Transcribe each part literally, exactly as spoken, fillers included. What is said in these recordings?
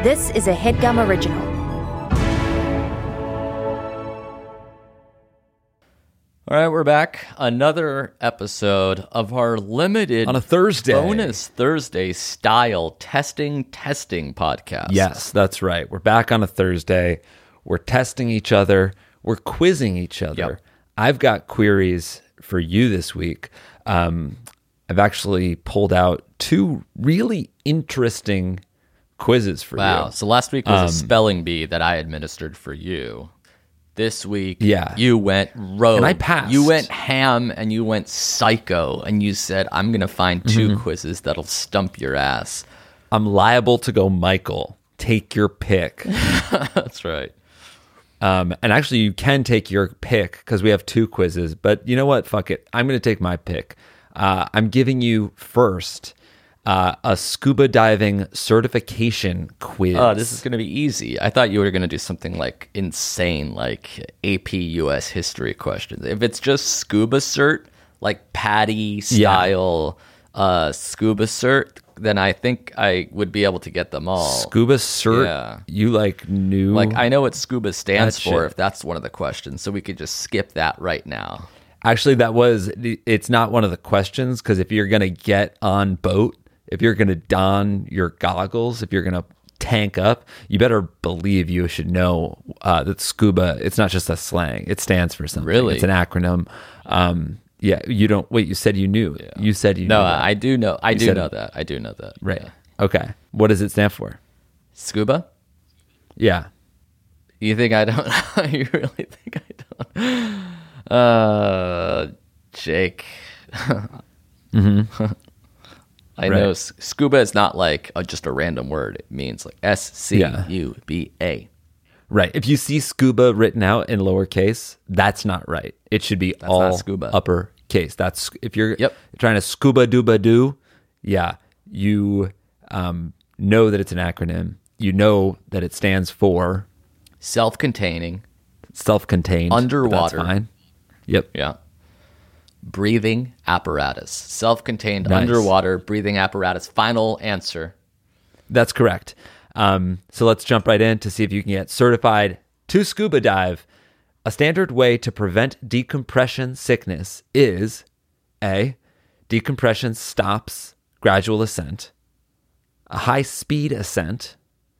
This is a HeadGum original. All right, we're back. Another episode of our limited on a Thursday bonus Thursday style testing testing podcast. Yes, that's right. We're back on a Thursday. We're testing each other. We're quizzing each other. Yep. I've got queries for you this week. Um, I've actually pulled out two really interesting quizzes for wow. you. Wow. So last week was um, a spelling bee that I administered for you. This week, yeah. you went rogue. And I passed. You went ham and you went psycho. And you said, I'm going to find two mm-hmm. quizzes that'll stump your ass. I'm liable to go Michael. Take your pick. That's right. Um, and actually, you can take your pick because we have two quizzes. But you know what? Fuck it. I'm going to take my pick. Uh, I'm giving you first uh, a scuba diving certification quiz. Oh, this is going to be easy. I thought you were going to do something like insane, like A P U S history questions. If it's just scuba cert, like Patty style yeah. uh, scuba cert, then I think I would be able to get them all. Scuba cert? Yeah. You like knew? Like I know what scuba stands that for shit. if that's one of the questions, so we could just skip that right now. Actually, that was, it's not one of the questions because if you're going to get on boat, if you're going to don your goggles, if you're going to tank up, you better believe you should know uh, that scuba, it's not just a slang. It stands for something. Really? It's an acronym. Um, yeah, you don't, wait, you said you knew. Yeah. You said you no, knew. No, I do know. I you do know it. that. I do know that. Right. Yeah. Okay. What does it stand for? Scuba? Yeah. You think I don't? You really think I don't? Uh, Jake. mm-hmm. I right. know s- scuba is not like a, just a random word. It means like S C U B A. Right. If you see scuba written out in lowercase, that's not right. It should be That's all not scuba. uppercase. That's if you're Yep. trying to scuba dooba doo. Yeah, you um, know that it's an acronym. You know that it stands for Self-containing. self-contained. Underwater. That's fine. Yep. Yeah. Breathing apparatus. Self-contained Nice. underwater breathing apparatus. Final answer. That's correct. Um, so let's jump right in to see if you can get certified to scuba dive. A standard way to prevent decompression sickness is A, decompression stops gradual ascent, a high-speed ascent,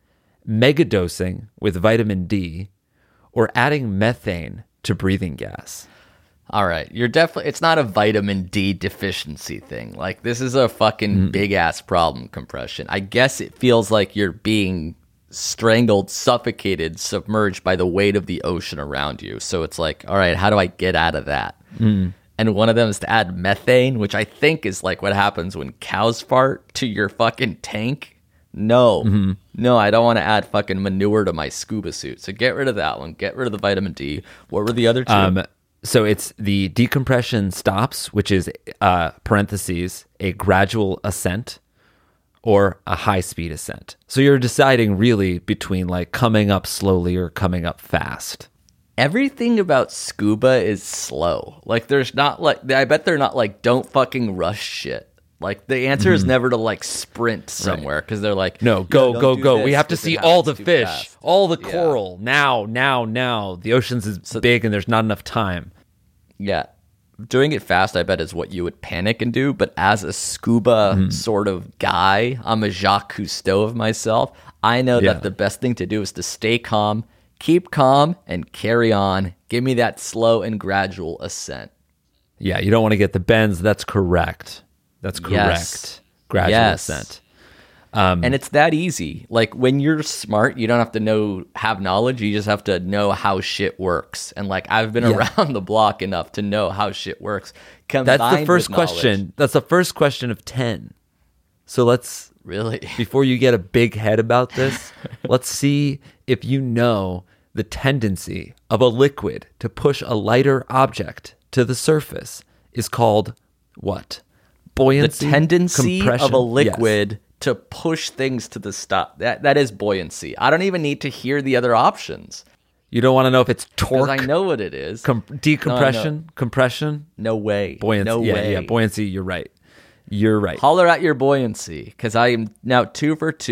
megadosing with vitamin D, or adding methane to breathing gas. All right, you're definitely, it's not a vitamin D deficiency thing. Like, this is a fucking mm. big ass problem, compression. I guess it feels like you're being strangled, suffocated, submerged by the weight of the ocean around you. So it's like, all right, how do I get out of that? Mm. And one of them is to add methane, which I think is like what happens when cows fart to your fucking tank. No, mm-hmm. no, I don't want to add fucking manure to my scuba suit. So get rid of that one. Get rid of the vitamin D. What were the other two? Um, So it's the decompression stops, which is uh, parentheses, a gradual ascent or a high-speed ascent. So you're deciding really between like coming up slowly or coming up fast. Everything about scuba is slow. Like there's not like, I bet they're not like, don't fucking rush shit. Like the answer mm-hmm. is never to like sprint somewhere because they're like, no, go, no, go, go. This, we have to see all the fish, fast. all the yeah. coral now, now, now. The ocean's is so big and there's not enough time. Yeah. Doing it fast, I bet, is what you would panic and do. But as a scuba mm. sort of guy, I'm a Jacques Cousteau of myself. I know yeah. that the best thing to do is to stay calm, keep calm, and carry on. Give me that slow and gradual ascent. Yeah, you don't want to get the bends. That's correct. That's correct. Yes. Gradual yes. ascent. Um, and it's that easy. Like when you're smart, you don't have to know, have knowledge. You just have to know how shit works. And like I've been yeah. around the block enough to know how shit works. That's the first question. That's the first question of ten. So let's really, before you get a big head about this, let's see if you know the tendency of a liquid to push a lighter object to the surface is called what? Buoyancy. The tendency compression? of a liquid yes. to push things to the stop. That that is buoyancy. I don't even need to hear the other options. You don't want to know if it's torque. Because I know what it is. Com- decompression, no, no. compression. No way. Buoyancy. No yeah, way. yeah, buoyancy. You're right. You're right. Holler at your buoyancy, because I am now two for two,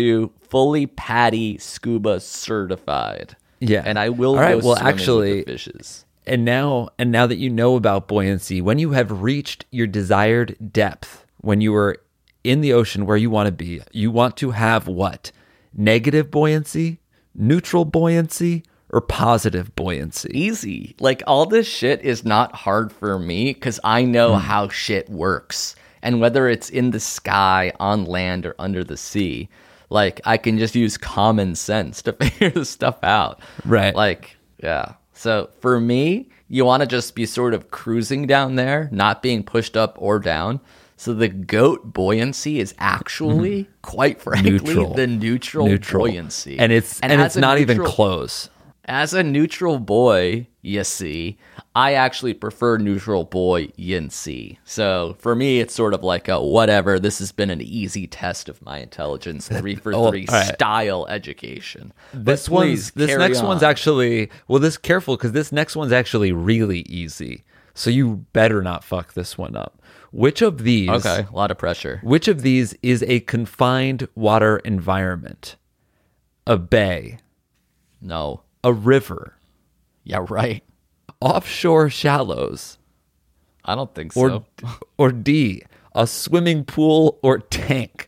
fully patty scuba certified. Yeah. And I will All right, go well, swimming actually, with the fishes. And now, and now that you know about buoyancy, when you have reached your desired depth, when you are in the ocean where you want to be, you want to have what? Negative buoyancy, neutral buoyancy, or positive buoyancy? Easy. Like, all this shit is not hard for me because I know Hmm. how shit works. And whether it's in the sky, on land, or under the sea, like, I can just use common sense to figure this stuff out. Right. Like, yeah. So for me, you want to just be sort of cruising down there, not being pushed up or down. So the goat buoyancy is actually, quite frankly, Neutral. the neutral, Neutral. buoyancy. And it's and, as it's a not even neutral- close. As a neutral boy, you see, I actually prefer neutral boy yin-see. So for me, it's sort of like a whatever. This has been an easy test of my intelligence, three for Oh, three all right. style education. This But one's please, this carry next one's on. actually well. This careful because this next one's actually really easy. So you better not fuck this one up. Which of these? Okay, a lot of pressure. Which of these is a confined water environment? A bay, No. a river, Yeah, right. offshore shallows, I don't think or so. or D, a swimming pool or tank?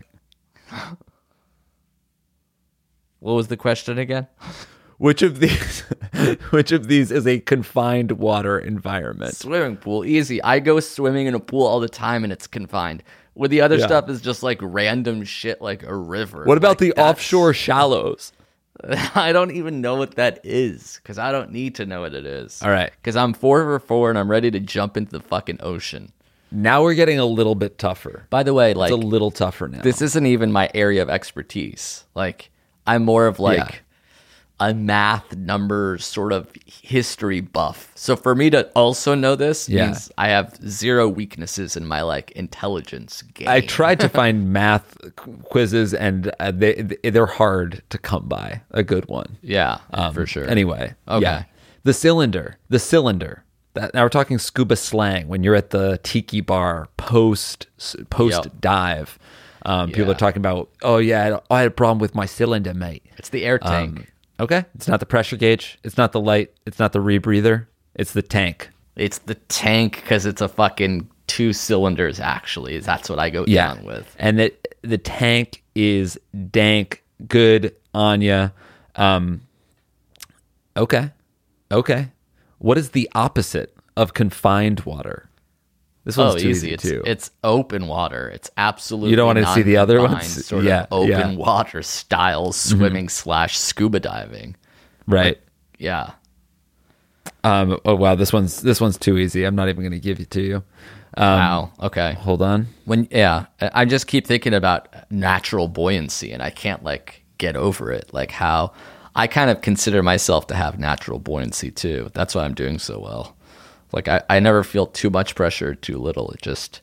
What was the question again? Which of these which of these is a confined water environment? Swimming pool, easy. I go swimming in a pool all the time and it's confined. With the other Yeah. stuff is just like random shit like a river. What about Like, the that's- offshore shallows? I don't even know what that is because I don't need to know what it is. All right. Because I'm four for four and I'm ready to jump into the fucking ocean. Now we're getting a little bit tougher. By the way, like, It's a little tougher now. this isn't even my area of expertise. Like, I'm more of like Yeah. a math numbers sort of history buff. So for me to also know this Yeah. means I have zero weaknesses in my like intelligence game. I tried to find math qu- quizzes, and uh, they they're hard to come by. A good one, Yeah, Um, for sure. Anyway, Okay. yeah, the cylinder, the cylinder. That, now we're talking scuba slang. When you're at the tiki bar post post Yep. dive, um, people Yeah. are talking about, oh yeah, I had a problem with my cylinder, mate. It's the air tank. Um, okay, it's not the pressure gauge. It's not the light. It's not the rebreather. It's the tank. It's the tank because it's a fucking two cylinders. Actually, that's what I go Yeah, down with. and that the tank is dank. Good on ya. Um, okay, okay. What is the opposite of confined water? This one's Oh, too easy. easy, It's, too. it's open water. It's absolutely. You don't want to see the other non-confined, ones? Sort Yeah, of open yeah. Mm-hmm. water style swimming slash scuba diving. right. Yeah. Um, oh wow, this one's this one's too easy. I'm not even going to give it to you. Um, Wow. Okay. Hold on. When yeah, I I just keep thinking about natural buoyancy, and I can't like get over it. Like how I kind of consider myself to have natural buoyancy too. That's why I'm doing so well. Like I, I never feel too much pressure, or too little. It just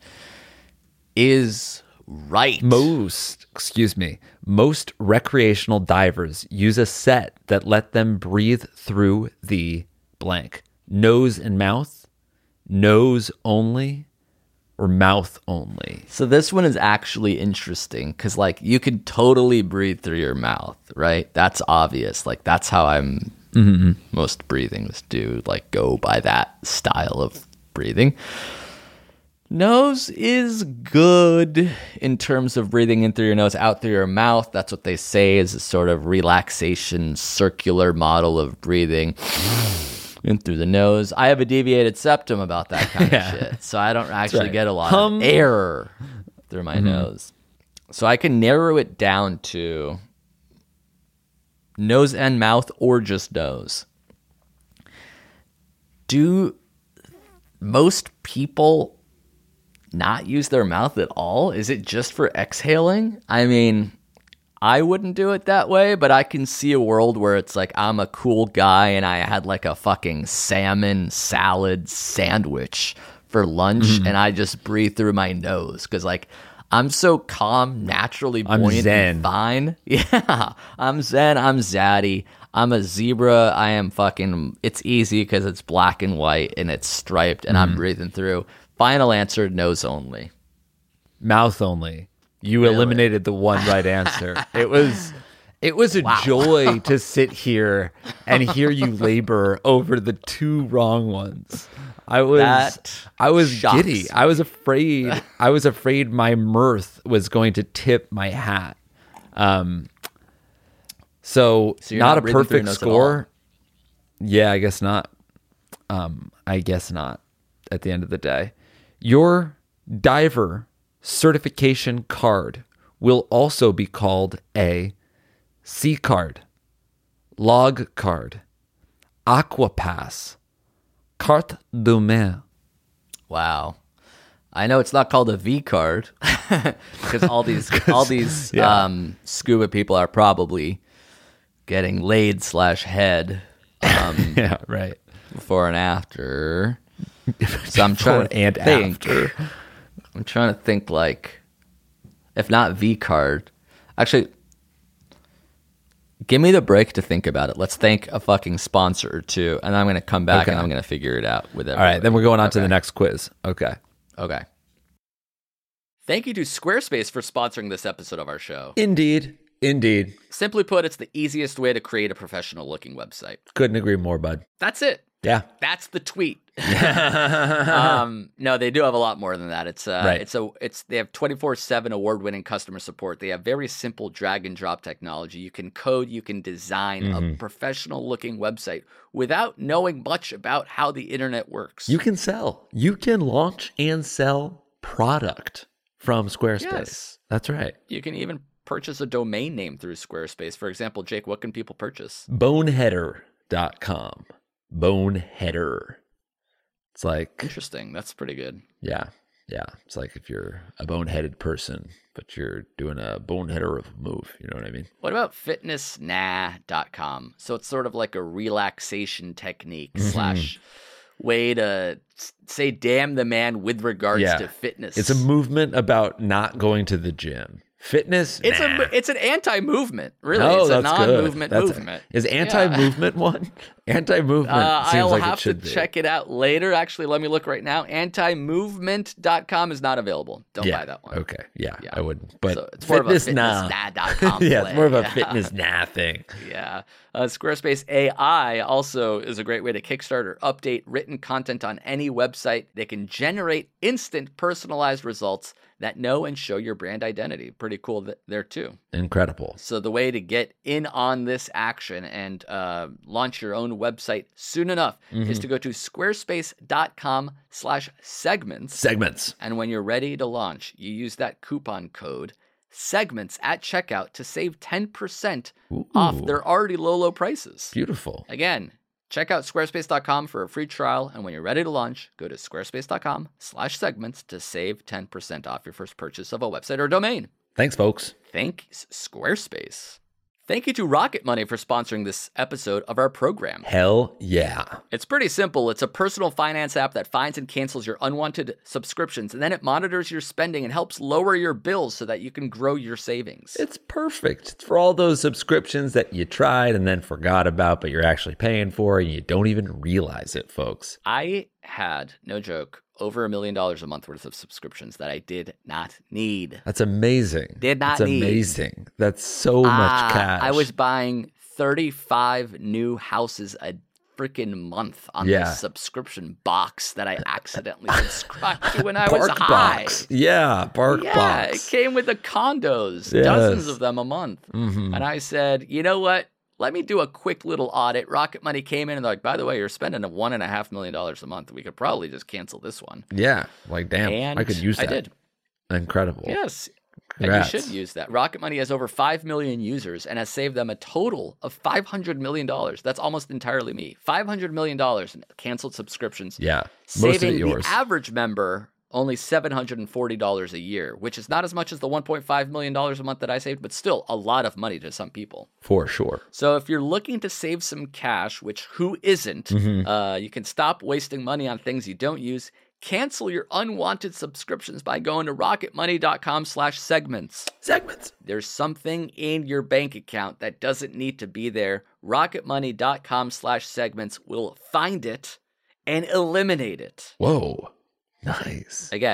is right. Most, excuse me, most recreational divers use a set that let them breathe through the blank. Nose and mouth, nose only, or mouth only. So this one is actually interesting because like you could totally breathe through your mouth, right? That's obvious. Like that's how I'm most breathings do, like go by that style of breathing. Nose is good in terms of breathing in through your nose, out through your mouth. That's what they say is a sort of relaxation, circular model of breathing in through the nose. I have a deviated septum about that kind Yeah. of shit, so I don't actually right. get a lot Hum. of air through my nose. So I can narrow it down to nose and mouth or just nose. Do most people not use their mouth at all? Is it just for exhaling? I mean, I wouldn't do it that way, but I can see a world where it's like I'm a cool guy and I had like a fucking salmon salad sandwich for lunch and I just breathe through my nose because like I'm so calm, naturally I'm buoyant zen. and fine. Yeah, I'm zen. I'm zaddy. I'm a zebra. I am fucking. It's easy because it's black and white and it's striped and I'm breathing through. Final answer: nose only. Mouth only. You Really? eliminated the one right answer. It was It was a Wow. joy to sit here and hear you labor over the two wrong ones. I was That I was shocks giddy. me. I was afraid. I was afraid my mirth was going to tip my hat. Um so, So you're not, not a breathing through your perfect nose at score. Yeah, I guess not. Um I guess not at the end of the day. Your diver certification card will also be called a Sea card, Log card, Aqua Pass, Carte de Main. Wow. I know it's not called a V card because all these all these yeah. um, scuba people are probably getting laid slash head um, Yeah, right. before and after. So I'm trying to and think. after. I'm trying to think like, if not V card, actually. Give me the break to think about it. Let's thank a fucking sponsor or two, and I'm going to come back Okay. and I'm going to figure it out with All everybody. right, then we're going on to Okay. the next quiz. Okay. Okay. Thank you to Squarespace for sponsoring this episode of our show. Indeed. Indeed. Simply put, it's the easiest way to create a professional looking website. Couldn't agree more, bud. That's it. Yeah. That's the tweet. um, no, they do have a lot more than that. It's uh, Right. it's a it's they have twenty-four seven award-winning customer support. They have very simple drag and drop technology. You can code, you can design Mm-hmm. a professional-looking website without knowing much about how the internet works. You can sell. You can launch and sell product from Squarespace. Yes. That's right. You can even purchase a domain name through Squarespace. For example, Jake, what can people purchase? boneheader dot com. Boneheader. It's like, Interesting. That's pretty good. yeah, yeah. It's like if you're a boneheaded person, but you're doing a boneheader of a move. You know what I mean? What about fitness nah dot com? So it's sort of like a relaxation technique Mm-hmm. slash way to s- say damn the man with regards Yeah. to fitness. It's a movement about not going to the gym. Fitness. It's nah. a it's an anti-movement, really. Oh, it's a that's good. non-movement That's- movement. Is anti-movement one? Anti-movement Uh, seems I'll like have it to should be. check it out later. Actually, let me look right now. anti movement dot com is not available. Don't Yeah. buy that one. Okay. Yeah, Yeah. I wouldn't. But So it's more of a fitness nah. fitness nah dot com yeah, it's more of a play. fitness nah thing. Yeah. Uh, Squarespace A I also is a great way to kickstart or update written content on any website. They can generate instant personalized results that know and show your brand identity. Pretty cool th- there too. Incredible. So the way to get in on this action and uh, launch your own website soon enough is to go to squarespace.com slash segments. Segments. And when you're ready to launch, you use that coupon code segments at checkout to save ten percent off Ooh. their already low, low prices. Beautiful. Again, check out squarespace dot com for a free trial. And when you're ready to launch, go to squarespace.com slash segments to save ten percent off your first purchase of a website or domain. Thanks, folks. Thanks, Squarespace. Thank you to Rocket Money for sponsoring this episode of our program. Hell yeah. It's pretty simple. It's a personal finance app that finds and cancels your unwanted subscriptions, and then it monitors your spending and helps lower your bills so that you can grow your savings. It's perfect. It's for all those subscriptions that you tried and then forgot about, but you're actually paying for and you don't even realize it, folks. I had, no joke, over a million dollars a month worth of subscriptions that I did not need. That's amazing. Did not That's need. amazing. That's so much Ah, cash. I was buying thirty-five new houses a freaking month on Yeah. this subscription box that I accidentally subscribed to when I was Bark high. Box. Yeah, Bark Yeah, Box. it came with the condos, Yes. dozens of them a month. Mhm. And I said, you know what? Let me do a quick little audit. Rocket Money came in and they're like, by the way, you're spending a one and a half million dollars a month. We could probably just cancel this one. Yeah, like damn, And I could use that. I did. Incredible. Yes. Congrats. And you should use that. Rocket Money has over five million users and has saved them a total of five hundred million dollars. That's almost entirely me. five hundred million dollars in canceled subscriptions. Yeah, most Saving of it yours. the average member only seven hundred forty dollars a year, which is not as much as the one point five million dollars a month that I saved, but still a lot of money to some people. For sure. So if you're looking to save some cash, which who isn't, Mm-hmm. uh, you can stop wasting money on things you don't use. Cancel your unwanted subscriptions by going to rocketmoney.com slash segments. Segments. There's something in your bank account that doesn't need to be there. rocketmoney.com slash segments will find it and eliminate it. Whoa. Nice. Again,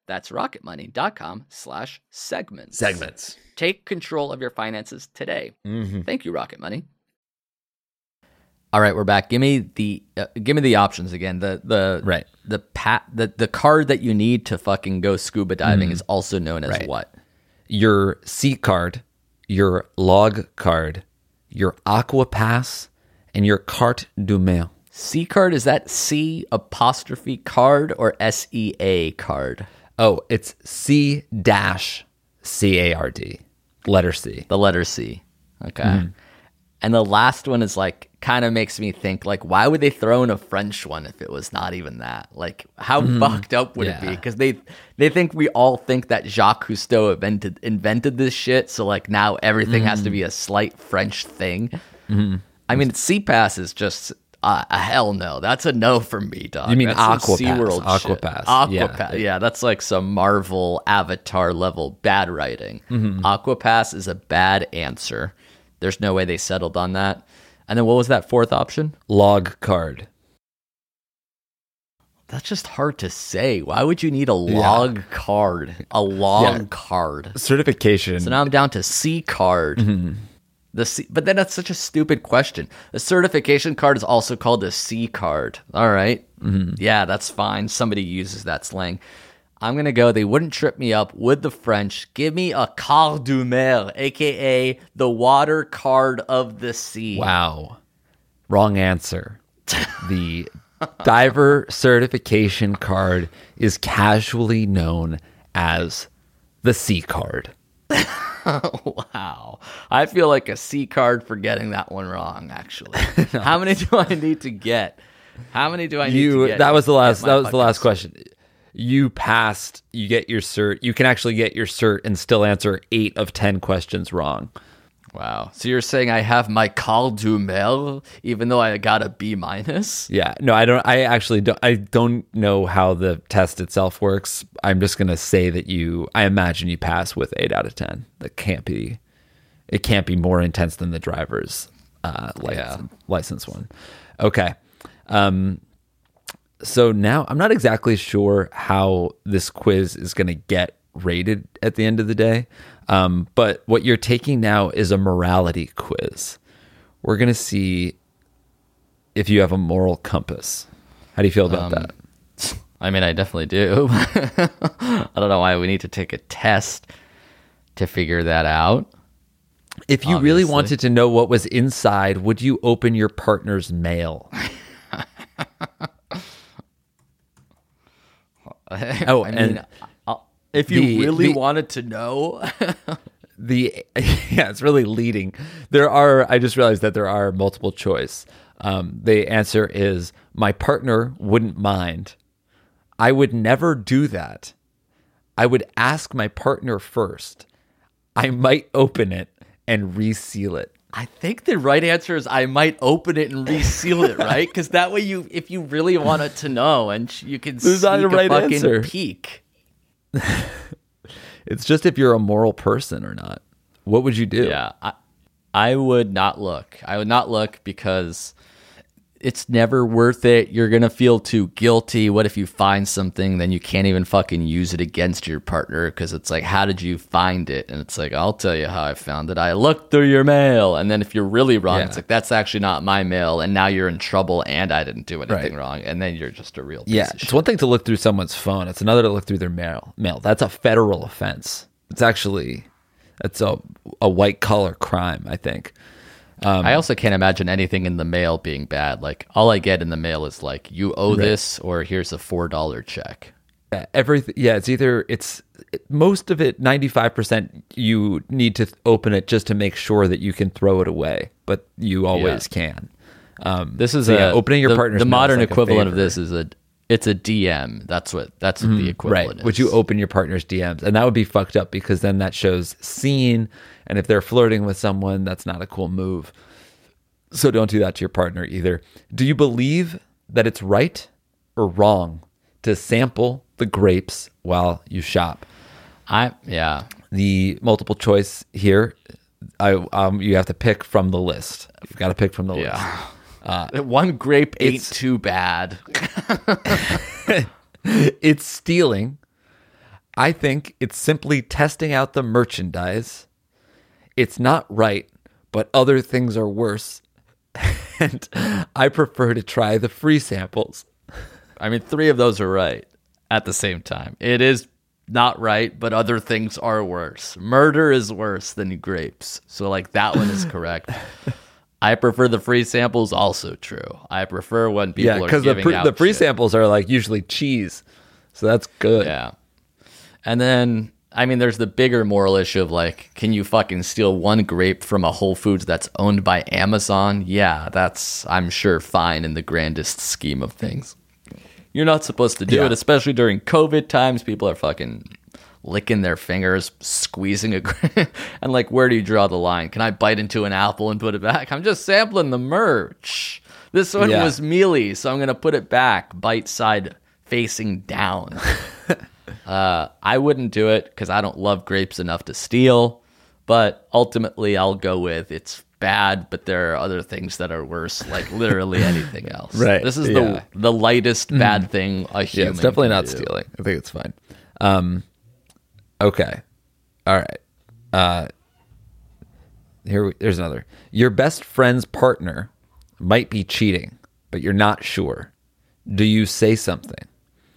That's rocketmoney.com slash segments. Segments. Take control of your finances today. Mm-hmm. Thank you, Rocket Money. All right, we're back. Give me the uh, give me the options again. The the right. the pat the, the card that you need to fucking go scuba diving mm. is also known as right. what? Your Sea card, your Log card, your Aqua Pass, and your Carte du Mer. C card, is that C apostrophe card or S E A card? Oh, it's C dash C A R D, letter C. The letter C. Okay. Mm-hmm. And the last one is like, kind of makes me think, like, why would they throw in a French one if it was not even that? Like, how mm-hmm. fucked up would yeah. it be? Because they they think we all think that Jacques Cousteau invented, invented this shit. So, like, now everything mm-hmm. has to be a slight French thing. Mm-hmm. I mean, C Pass is just... Uh, a hell no. That's a no from me, dog. You mean that's Aqua Pass? Aqua Pass. Aqua yeah. Pass. Yeah, that's like some Marvel Avatar level bad writing. Mm-hmm. Aqua Pass is a bad answer. There's no way they settled on that. And then what was that fourth option? Log card. That's just hard to say. Why would you need a log yeah. card? A log yeah. card. Certification. So now I'm down to C card. Mm-hmm. The C, but then that's such a stupid question. A certification card is also called a C card. All right. Mm-hmm. Yeah, that's fine. Somebody uses that slang. I'm going to go, they wouldn't trip me up with the French. Give me a Carte du Mer, a k a the water card of the sea. Wow. Wrong answer. The diver certification card is casually known as the C card. Wow. I feel like a C card for getting that one wrong, actually. No. How many do I need to get? How many do I need you, to get? That was the last that was the last question. You passed, you get your cert. You can actually get your cert and still answer eight of ten questions wrong. Wow. So you're saying I have my Carte du Mer even though I got a B minus? Yeah. No, I don't I actually don't I don't know how the test itself works. I'm just going to say that you I imagine you pass with eight out of ten. That can't be it can't be more intense than the driver's uh license, yeah. license one. Okay. Um so now I'm not exactly sure how this quiz is going to get rated at the end of the day. Um, but what you're taking now is a morality quiz. We're going to see if you have a moral compass. How do you feel about um, that? I mean, I definitely do. I don't know why we need to take a test to figure that out. If you obviously really wanted to know what was inside, would you open your partner's mail? oh, I mean, and I'll, if you the, really the, wanted to know, the yeah, it's really leading. There are. I just realized that there are multiple choice. Um, the answer is my partner wouldn't mind. I would never do that. I would ask my partner first. I might open it and reseal it. I think the right answer is I might open it and reseal it, right? Because that way, you, if you really wanted to know, and you can There's sneak not a, right a fucking answer. peek. It's just if you're a moral person or not. What would you do? Yeah, I, I would not look. I would not look because it's never worth it. You're going to feel too guilty. What if you find something, then you can't even fucking use it against your partner because it's like, how did you find it? And it's like, I'll tell you how I found it. I looked through your mail. And then if you're really wrong, yeah. it's like, that's actually not my mail. And now you're in trouble and I didn't do anything right. wrong. And then you're just a real piece Yeah, of it's shit. one thing to look through someone's phone. It's another to look through their mail. Mail. That's a federal offense. It's actually, it's a, a white collar crime, I think. Um, I also can't imagine anything in the mail being bad. Like, all I get in the mail is like, you owe right. this, or here's a four dollar check. Yeah, everything. Yeah, it's either, it's, it, most of it, ninety-five percent, you need to open it just to make sure that you can throw it away, but you always yeah. can. Um, this is so a, yeah, opening your the, partner's The mail modern is like equivalent of this is a, it's a D M. That's what, that's what mm, the equivalent right. is. Would you open your partner's D Ms? And that would be fucked up because then that shows seen. And if they're flirting with someone, that's not a cool move. So don't do that to your partner either. Do you believe that it's right or wrong to sample the grapes while you shop? I yeah. The multiple choice here, I um you have to pick from the list. You've got to pick from the yeah. list. Uh, One grape ain't too bad. It's stealing. I think it's simply testing out the merchandise. It's not right, but other things are worse. And I prefer to try the free samples. I mean, three of those are right at the same time. It is not right, but other things are worse. Murder is worse than grapes. So, like, that one is correct. I prefer the free samples, also true. I prefer when people Yeah, are because the, giving pre- out the free shit. samples are like usually cheese. So that's good. Yeah. And then, I mean, there's the bigger moral issue of like, can you fucking steal one grape from a Whole Foods that's owned by Amazon? Yeah, that's, I'm sure, fine in the grandest scheme of things. You're not supposed to do Yeah. it, especially during COVID times. People are fucking licking their fingers, squeezing a grape. And like, where do you draw the line? Can I bite into an apple and put it back? I'm just sampling the merch. This one Yeah. was mealy, so I'm going to put it back, bite side facing down. uh, I wouldn't do it because I don't love grapes enough to steal. But ultimately, I'll go with it's bad, but there are other things that are worse, like literally anything else. Right, This is yeah. the the lightest bad thing a human Yeah, it's definitely can not do. stealing. I think it's fine. Um, okay. All right. Uh, here, we, there's another. Your best friend's partner might be cheating, but you're not sure. Do you say something?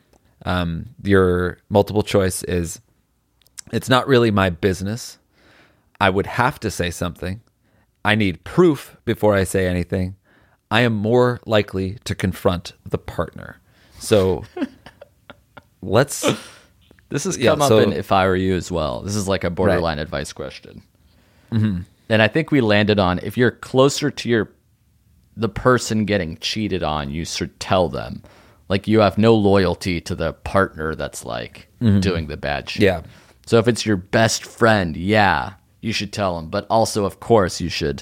Um, your multiple choice is, it's not really my business. I would have to say something. I need proof before I say anything. I am more likely to confront the partner. So let's... This has Yeah, come up so- in If I Were You as well. This is like a borderline advice question. Mm-hmm. And I think we landed on, if you're closer to your the person getting cheated on, you should tell them. Like, you have no loyalty to the partner that's like doing the bad shit. Yeah. So if it's your best friend, yeah, you should tell them. But also, of course, you should,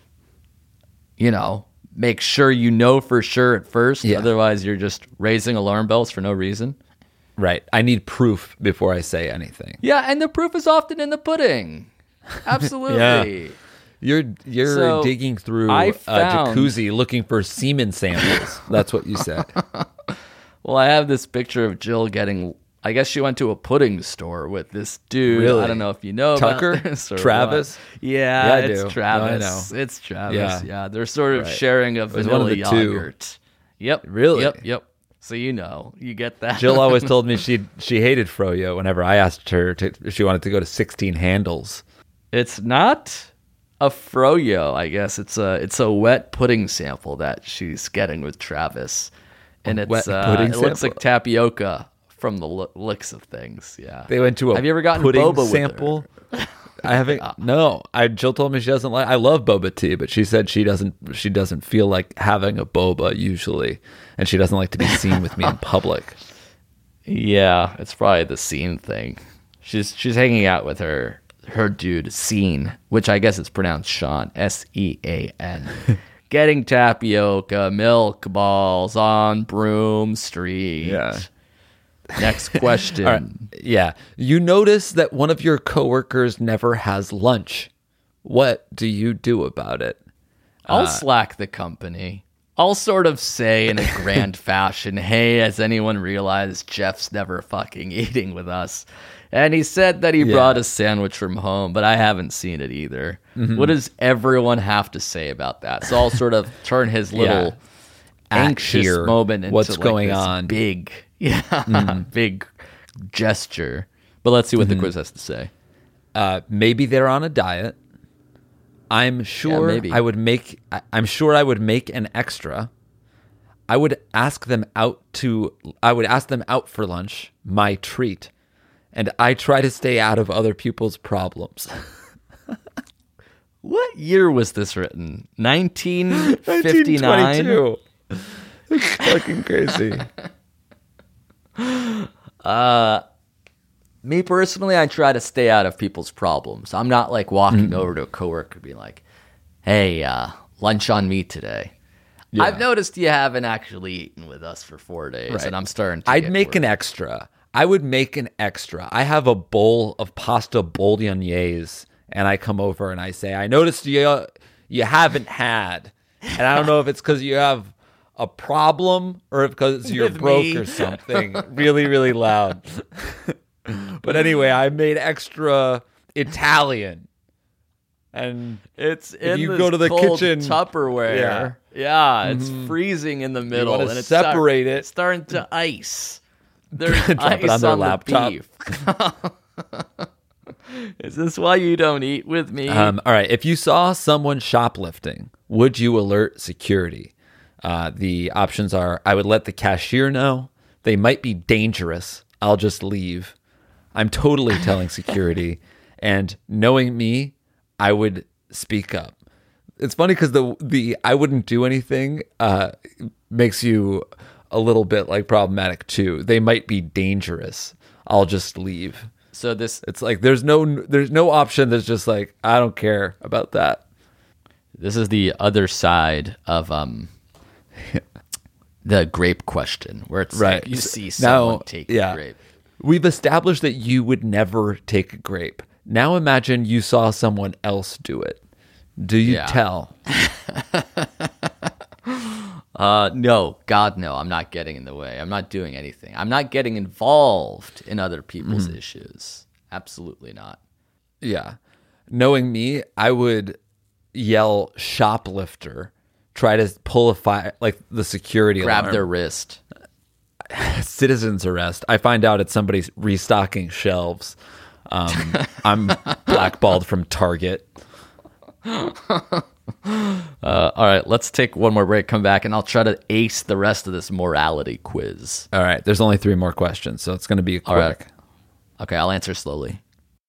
you know, make sure you know for sure at first. Yeah. Otherwise, you're just raising alarm bells for no reason. Right. I need proof before I say anything. Yeah, and the proof is often in the pudding. Absolutely. You're you're So, digging through I a found- jacuzzi looking for semen samples. That's what you said. Well, I have this picture of Jill getting, I guess she went to a pudding store with this dude. Really? I don't know if you know Tucker? about this or Travis? what. Yeah, Yeah, I it's do. Travis. No, I know. It's Travis. Yeah. Yeah. They're sort of Right. sharing a was one vanilla of the two. yogurt. Yep. Really? Yep, yep. So you know, you get that. Jill always told me she she hated froyo whenever I asked her to, if she wanted to go to sixteen handles. It's not a froyo, I guess. It's a it's a wet pudding sample that she's getting with Travis, and A it's wet uh, pudding it looks sample? like tapioca from the lo- looks of things. Yeah, They went to a Have you ever gotten pudding boba with her? sample? I haven't. No, I Jill told me she doesn't like. I love boba tea, but she said she doesn't. She doesn't feel like having a boba usually, and she doesn't like to be seen with me in public. Yeah, it's probably the Scene thing. She's she's hanging out with her her dude Scene, which I guess it's pronounced Sean, S E A N. Getting tapioca milk balls on Broom Street. Yeah. Next question. All right. Yeah. You notice that one of your coworkers never has lunch. What do you do about it? I'll slack the company. I'll sort of say in a grand fashion, hey, has anyone realized Jeff's never fucking eating with us? And he said that he Yeah. brought a sandwich from home, but I haven't seen it either. Mm-hmm. What does everyone have to say about that? So I'll sort of turn his little Yeah. Act anxious here. moment into What's like going this on. big, yeah, Mm-hmm. big gesture. But let's see what the quiz has to say. Uh, maybe they're on a diet. I'm sure maybe. I would make. I- I'm sure I would make an extra. I would ask them out to. I would ask them out for lunch. My treat, and I try to stay out of other people's problems. What year was this written? nineteen fifty-nine? nineteen twenty-two. It's fucking crazy. Me personally, I try to stay out of people's problems. I'm not like walking Mm-hmm. over to a coworker being like, hey, uh, lunch on me today. Yeah. I've noticed you haven't actually eaten with us for four days, Right. and I'm starting to I'd get make an worried. extra. I would make an extra. I have a bowl of pasta bolognese, and I come over and I say, I noticed you you haven't had. And I don't know if it's because you have a problem or if because you're With broke me. or something. Really, really loud. But anyway, I made extra Italian. And It's if in you this go to the cold kitchen- Tupperware. Yeah. Yeah, it's freezing in the middle, wanna and it's separate it. It's starting to ice. There's Drop it ice on their on laptop. the beef. Is this why you don't eat with me? Um, all right. If you saw someone shoplifting, would you alert security? Uh, the options are: I would let the cashier know. They might be dangerous. I'll just leave. I'm totally telling security. And knowing me, I would speak up. It's funny because the the I wouldn't do anything uh, makes you a little bit like problematic too. They might be dangerous. I'll just leave. So this It's like there's no there's no option that's just like I don't care about that. this is the other side of um the grape question, where it's Right. like you see Now, someone take yeah. a grape. We've established that you would never take a grape. Now imagine you saw someone else do it. Do you Yeah. tell? Uh, no, God, no. I'm not getting in the way. I'm not doing anything. I'm not getting involved in other people's Mm-hmm. issues. Absolutely not. Yeah. Knowing me, I would yell shoplifter, try to pull a fire, like the security Grab alarm. their wrist. Citizen's arrest. I find out it's somebody's restocking shelves. Um, I'm blackballed from Target. Uh, all right, let's take one more break, come back, and I'll try to ace the rest of this morality quiz. All right. There's only three more questions, so it's going to be quick. All right. Okay, I'll answer slowly.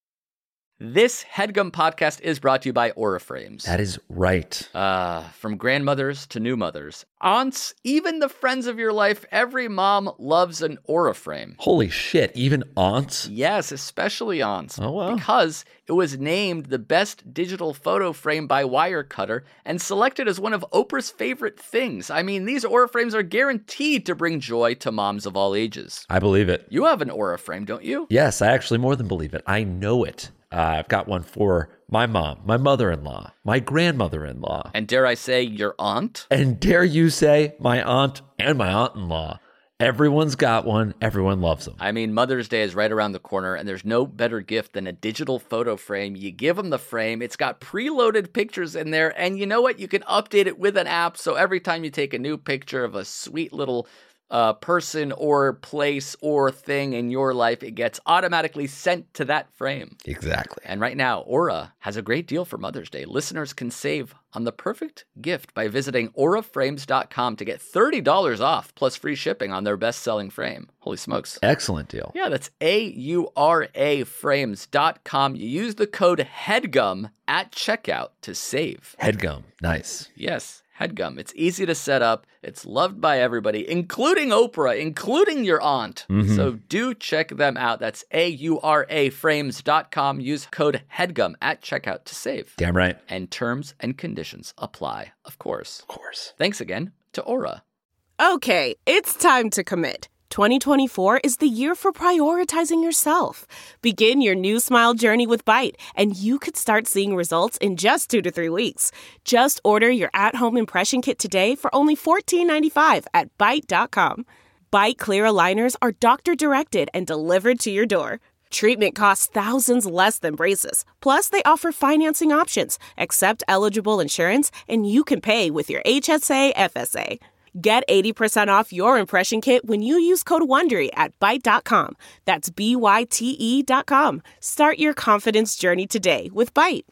This HeadGum podcast is brought to you by Aura Frames. That is right. Uh, from grandmothers to new mothers, aunts, even the friends of your life, every mom loves an Aura Frame. Holy shit. Even aunts? Yes, especially aunts. Oh, wow. Because it was named the best digital photo frame by Wirecutter and selected as one of Oprah's favorite things. I mean, these Aura frames are guaranteed to bring joy to moms of all ages. I believe it. You have an Aura frame, don't you? Yes, I actually more than believe it. I know it. Uh, I've got one for my mom, my mother-in-law, my grandmother-in-law. And dare I say, your aunt? And dare you say, my aunt and my aunt-in-law. Everyone's got one. Everyone loves them. I mean, Mother's Day is right around the corner, and there's no better gift than a digital photo frame. You give them the frame, it's got preloaded pictures in there, and you know what? You can update it with an app, so every time you take a new picture of a sweet little uh, person or place or thing in your life, it gets automatically sent to that frame. Exactly. And right now, Aura has a great deal for Mother's Day. Listeners can save on the perfect gift by visiting aura frames dot com to get thirty dollars off plus free shipping on their best-selling frame. Holy smokes. Excellent deal. Yeah, that's A U R A frames dot com. You use the code HEADGUM at checkout to save. Headgum. Nice. Yes, HEADGUM. It's easy to set up. It's loved by everybody, including Oprah, including your aunt. Mm-hmm. So do check them out. That's A U R A frames dot com. Use code HEADGUM at checkout to save. Damn right. And terms and conditions apply, of course. Of course. Thanks again to Aura. Okay, it's time to commit. twenty twenty-four is the year for prioritizing yourself. Begin your new smile journey with Byte, and you could start seeing results in just two to three weeks. Just order your at-home impression kit today for only fourteen ninety-five at byte dot com. Byte clear aligners are doctor-directed and delivered to your door. Treatment costs thousands less than braces. Plus, they offer financing options, accept eligible insurance, and you can pay with your H S A F S A. Get eighty percent off your impression kit when you use code WONDERY at byte dot com. That's B Y T E dot com. Start your confidence journey today with Byte.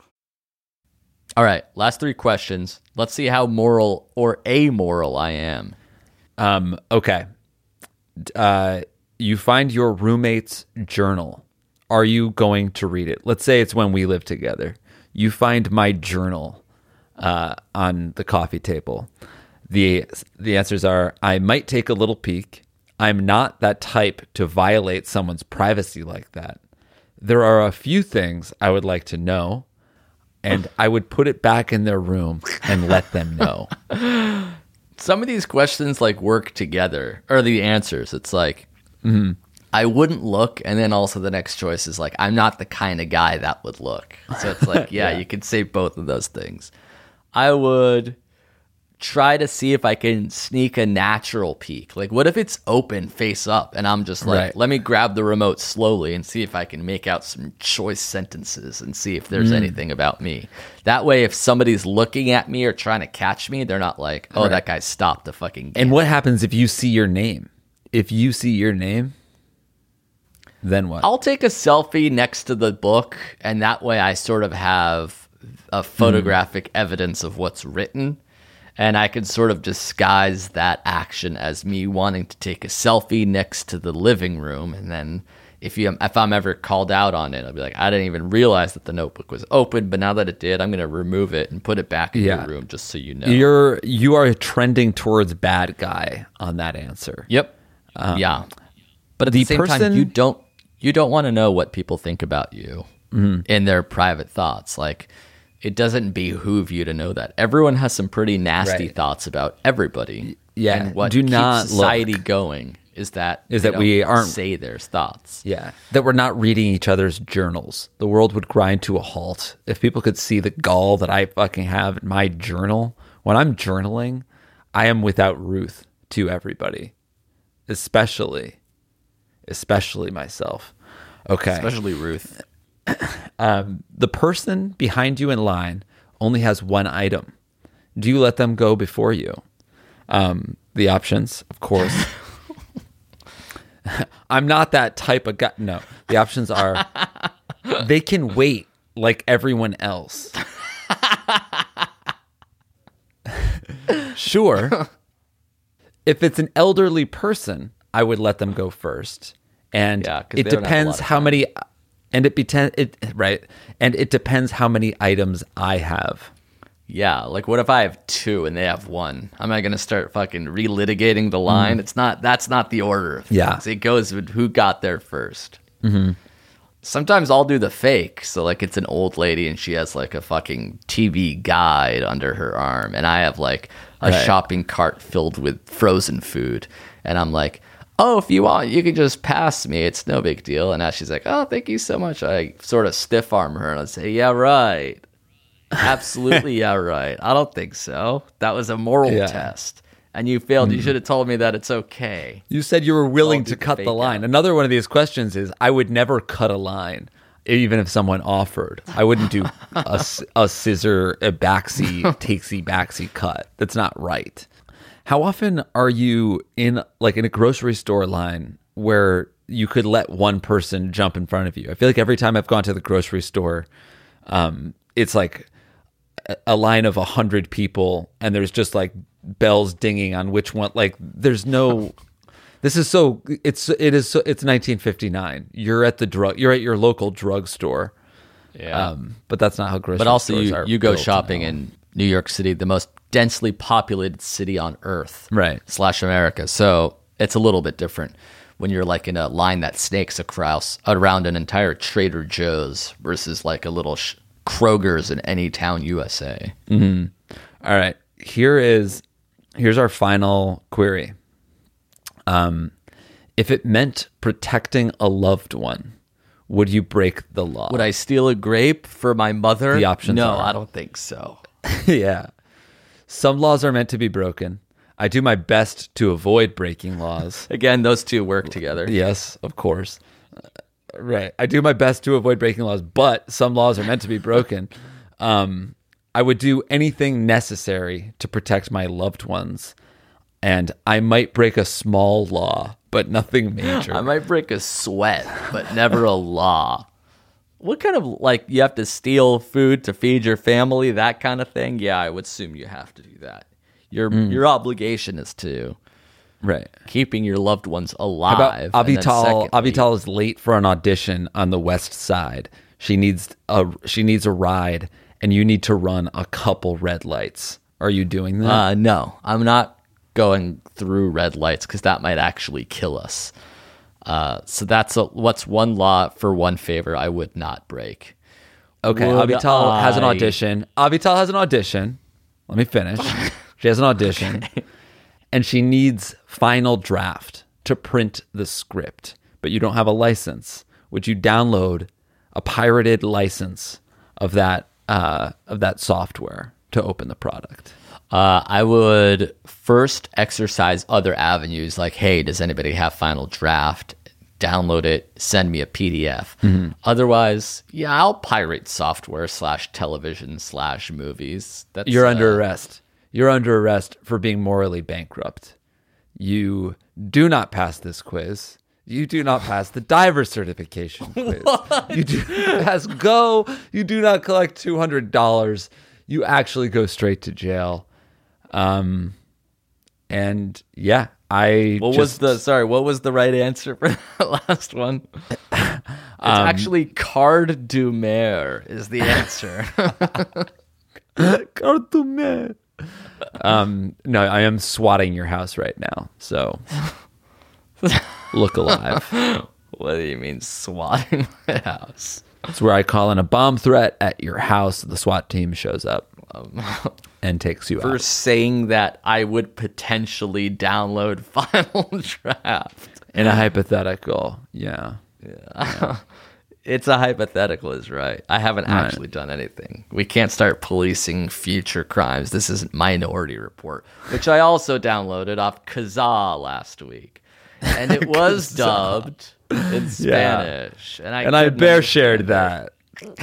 All right, last three questions. Let's see how moral or amoral I am. Um, okay. Uh, you find your roommate's journal. Are you going to read it? Let's say it's when we live together. You find my journal uh, on the coffee table. The the answers are, I might take a little peek. I'm not that type to violate someone's privacy like that. There are a few things I would like to know, and I would put it back in their room and let them know. Some of these questions like work together, or the answers. It's like, Mm-hmm. I wouldn't look, and then also the next choice is like, I'm not the kind of guy that would look. So it's like, yeah, Yeah. you could say both of those things. I would try to see if I can sneak a natural peek. Like, what if it's open face up and I'm just like, Right. let me grab the remote slowly and see if I can make out some choice sentences and see if there's Mm. anything about me. That way, if somebody's looking at me or trying to catch me, they're not like, oh, Right. that guy stopped the fucking game. And what happens if you see your name? If you see your name, then what? I'll take a selfie next to the book, and that way I sort of have a photographic Mm. evidence of what's written. And I can sort of disguise that action as me wanting to take a selfie next to the living room. And then if you if I'm ever called out on it, I'll be like, I didn't even realize that the notebook was open, but now that it did, I'm going to remove it and put it back in Yeah. your room just so you know. You're you are trending towards bad guy on that answer. Yep. yeah. But at the the, same person- time, you don't you don't want to know what people think about you in their private thoughts. Like, it doesn't behoove you to know that. Everyone has some pretty nasty Right. thoughts about everybody. Yeah, And what do keeps not society look. going is that Is they that we don't aren't- say their thoughts. Yeah, that we're not reading each other's journals. The world would grind to a halt if people could see the gall that I fucking have in my journal. When I'm journaling, I am without ruth to everybody, especially, especially myself. Okay. Especially Ruth. The person behind you in line only has one item. Do you let them go before you? Um, the options, of course. I'm not that type of guy. No, the options are they can wait like everyone else. Sure. If it's an elderly person, I would let them go first. And Yeah, 'cause it they don't have a depends lot of how time. many and it pretend it right. And it depends how many items I have. Yeah, like what if I have two and they have one? Am I going to start fucking relitigating the line? It's not. That's not the order of things. Yeah. It goes with who got there first. Mm-hmm. Sometimes I'll do the fake. So like it's an old lady and she has like a fucking T V guide under her arm, and I have like a Right. shopping cart filled with frozen food, and I'm like, oh, if you want, you can just pass me. It's no big deal. And now she's like, oh, thank you so much. I sort of stiff arm her and I say, yeah, right. Absolutely, yeah, right. I don't think so. That was a moral Yeah. test. And you failed. You should have told me that it's okay. You said you were willing I'll to do the cut the fake line. out. Another one of these questions is I would never cut a line, even if someone offered. I wouldn't do a, s- a scissor, a backsy, takesy, backsy cut. That's not right. How often are you in like in a grocery store line where you could let one person jump in front of you? I feel like every time I've gone to the grocery store, um, it's like a- a line of a hundred people, and there's just like bells dinging on which one. Like, there's no. This is so. It's it is. So, it's nineteen fifty-nine. You're at the drug. You're at your local drugstore. Yeah. Um, but that's not how grocery but also, stores you, are you go built shopping now. in New York City, the most densely populated city on earth. Right. Slash America. So it's a little bit different when you're like in a line that snakes across around an entire Trader Joe's versus like a little sh- Kroger's in any town, U S A. All right. Here is here's our final query. Um, if it meant protecting a loved one, would you break the law? Would I steal a grape for my mother? The options No, are- I don't think so. Yeah. Some laws are meant to be broken. I do my best to avoid breaking laws. Again, those two work together. Yes, of course. Uh, right. I do my best to avoid breaking laws, but some laws are meant to be broken. Um, I would do anything necessary to protect my loved ones. And I might break a small law, but nothing major. I might break a sweat, but never a law. What kind of, like, you have to steal food to feed your family, that kind of thing? Yeah, I would assume you have to do that. Your Mm. your obligation is to Right. keeping your loved ones How alive. about and then Avital? secondly- Avital is late for an audition on the West Side. She needs a she needs a ride, and you need to run a couple red lights. Are you doing that? Uh, no, I'm not going through red lights because that might actually kill us. Uh, so that's a, what's one law for one favor I would not break. Okay, Would Avital has an I- audition. Avital has an audition. Let me finish. She has an audition, and she needs final draft to print the script, but you don't have a license. Would you download a pirated license of that uh, of that software to open the product? Uh, I would first exercise other avenues like, hey, does anybody have Final Draft? Download it, send me a P D F. Mm-hmm. Otherwise, yeah, I'll pirate software slash television slash movies. That's, You're uh, under arrest. You're under arrest for being morally bankrupt. You do not pass this quiz. You do not pass the diver certification quiz. What? You do not pass Go. You do not collect two hundred dollars. You actually go straight to jail. Um, and yeah, I What just, was the sorry? What was the right answer for the last one? It's Um, actually carte du maire is the answer. Cartoon. Um, no, I am swatting your house right now. So look alive. What do you mean swatting my house? It's where I call in a bomb threat at your house. The SWAT team shows up Um, and takes you for out. saying that I would potentially download Final Draft. In a hypothetical, yeah. Yeah. It's a hypothetical, is right. I haven't Right. actually done anything. We can't start policing future crimes. This is Minority Report, which I also downloaded off Kazaa last week. And it was dubbed in Spanish. And I, And I couldn't bear understand shared that.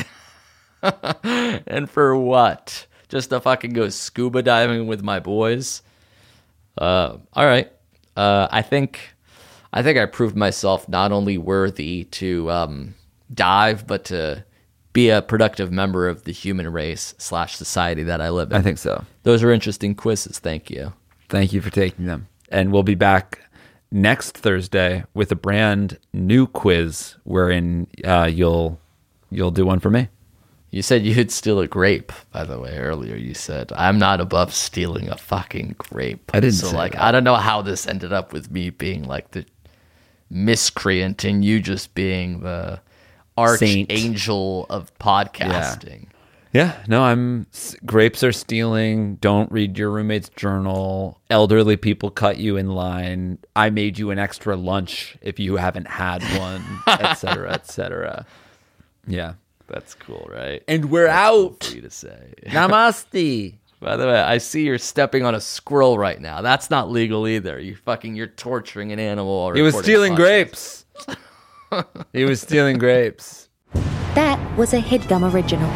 it. And for what? Just to fucking go scuba diving with my boys? Uh, all right. Uh, I think I think I proved myself not only worthy to um, dive, but to be a productive member of the human race slash society that I live in. I think so. Those are interesting quizzes. Thank you. Thank you for taking them. And we'll be back next Thursday with a brand new quiz wherein uh, you'll you'll do one for me. You said you'd steal a grape, by the way, earlier. You said, I'm not above stealing a fucking grape. I didn't So, say like, that. I don't know how this ended up with me being, like, the miscreant and you just being the Saint. archangel of podcasting. Yeah, no, I'm s- grapes are stealing. Don't read your roommate's journal. Elderly people cut you in line. I made you an extra lunch if you haven't had one, et cetera, et cetera. Yeah. That's cool, right? And we're That's cool out. for you to say. Namaste. By the way, I see you're stepping on a squirrel right now. That's not legal either. You fucking, you're torturing an animal. Or He was recording stealing a podcast. grapes. He was stealing grapes. That was a HeadGum original.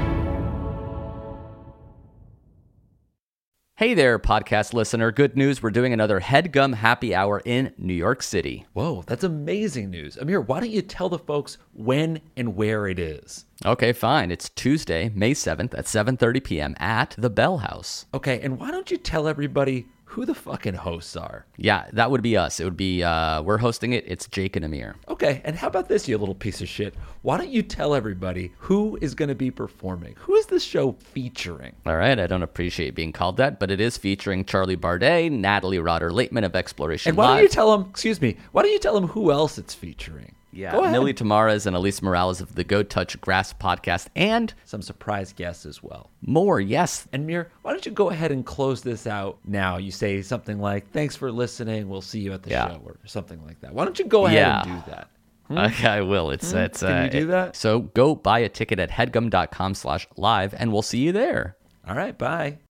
Hey there, podcast listener. Good news. We're doing another HeadGum happy hour in New York City. Whoa, that's amazing news. Amir, why don't you tell the folks when and where it is? Okay, fine. It's Tuesday, May seventh at seven thirty p.m. at the Bell House. Okay, and why don't you tell everybody who the fucking hosts are? Yeah, that would be us. It would be, uh, we're hosting it. It's Jake and Amir. Okay, and how about this, you little piece of shit? Why don't you tell everybody who is going to be performing? Who is this show featuring? All right, I don't appreciate being called that, but it is featuring Charlie Bardet, Natalie Rotter-Laitman of Exploration And why Live. don't you tell them, excuse me, why don't you tell them who else it's featuring? Yeah, Go ahead. Millie Tamaras and Elise Morales of the Go Touch Grass podcast, and Some surprise guests as well. more, yes. And Mir, why don't you go ahead and close this out now? You say something like, thanks for listening, we'll see you at the Yeah. show, or something like that. Why don't you go ahead Yeah. and do that? Okay, I will. It's, it's, Can uh, you do it- that? So go buy a ticket at headgum.com slash live, and we'll see you there. All right, bye.